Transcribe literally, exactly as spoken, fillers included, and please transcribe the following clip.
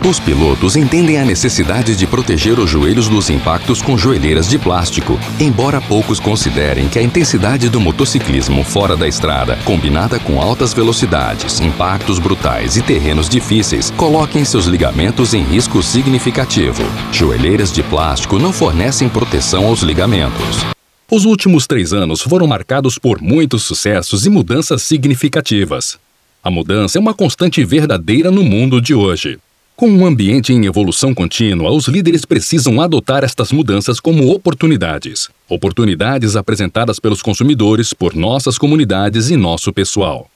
Os pilotos entendem a necessidade de proteger os joelhos dos impactos com joelheiras de plástico, embora poucos considerem que a intensidade do motociclismo fora da estrada, combinada com altas velocidades, impactos brutais e terrenos difíceis, coloquem seus ligamentos em risco significativo. Joelheiras de plástico não fornecem proteção aos ligamentos. Os últimos três anos foram marcados por muitos sucessos e mudanças significativas. A mudança é uma constante verdadeira no mundo de hoje. Com um ambiente em evolução contínua, os líderes precisam adotar estas mudanças como oportunidades. Oportunidades apresentadas pelos consumidores, por nossas comunidades e nosso pessoal.